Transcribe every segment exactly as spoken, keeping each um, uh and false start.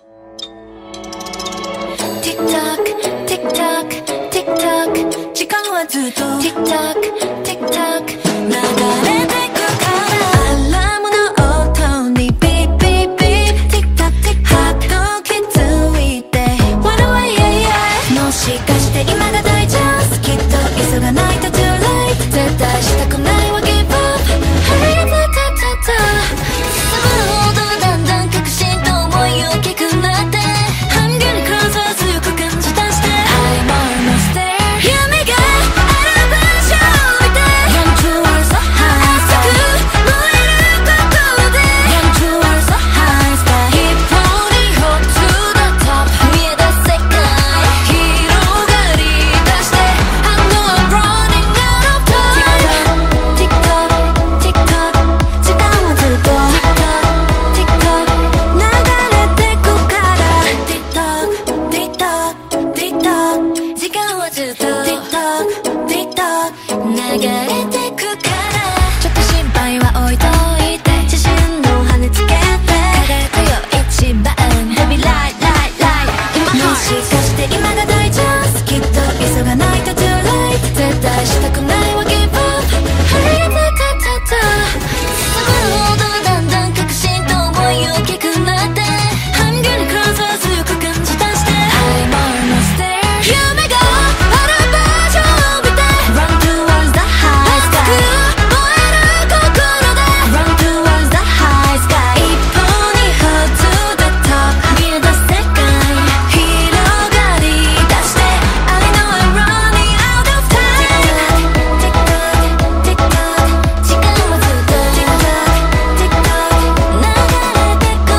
Tick-tock, tick-tock, tick-tock 時間はずっと Tick-tock, tick-tock 流れてくからアラームの音にビッビッビッ Tick-tock, tick-tock ハート気づいて What do I yeah yeah もしかして今が大チャンスきっと急がないと Too late 絶対したくないわ Give up Hurry up, ta ta ta 進むほどだんだん確信と思い大きくなってI'm getting closer 強く感じ出して I'm almost there 夢がある場所を見て Run towards the high sky 熱く燃える心で Run towards the high sky 一歩に Hold to the top 見え出す世界広がり出して I know I'm running out of time Tick tock, tick tock 時間はずっと Tick tock, tick tock 流れてくから Tick tock, tick tock, tick tock 時間はずっと Tick tock, tick tock 流れてくからちょっと心配は置いといて自信の羽つけて輝くよ一番 Baby light, light, light in my heart もしかして今が大チャンスきっと急がないと Too late 絶対したくないわ Give up Hurry up, ta ta ta 進むほどだんだん確信と思い大きくなって I'm getting closer 強く感じ出して I'm almost there 夢がある場所を見て Run towards the high sky 熱く燃える心で Run towards the high sky 一歩に Hold to the top 見え出す世界広がり出して I know I'm running out of time Tick tock, tick tock 時間はずっと Tick tock, tick tock 流れてく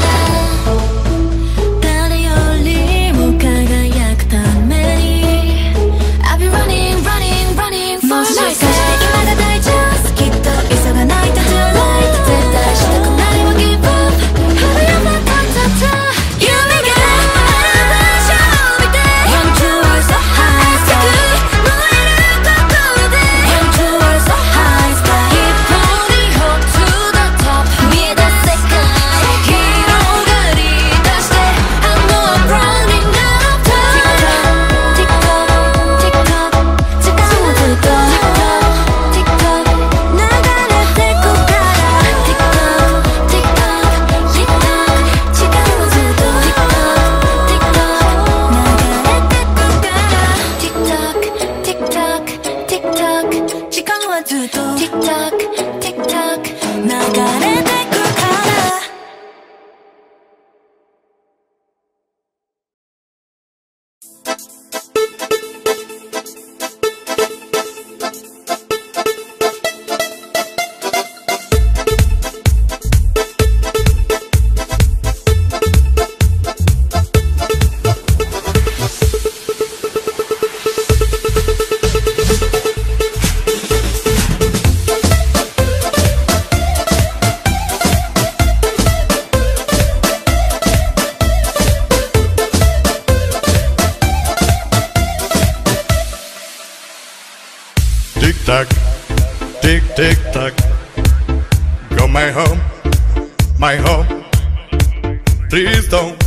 から誰よりも輝くために I'll be running, running, running for もしかして今が大チャンスきっと急がないと Too late 絶対したくないわ Give up Hurry up, ta ta ta 夢がある場所を見て Run towards the high sky 熱く燃える心で Run towards the high sky 一歩に Hold to the top 見え出す世界広がり出して I know I'm running out of time Tick tock, tick tock 時間はずっと Tick tock 流れてくから Tick tock, tick tock, tick tock 時間はずっと Tick tock, tick tock 流れてくから Tick tock, tick tock, tick tock 時間はずっと Tick tock, tick tock 流れてくから Tick tock, tick tick tock. Go my home, my home. Please don't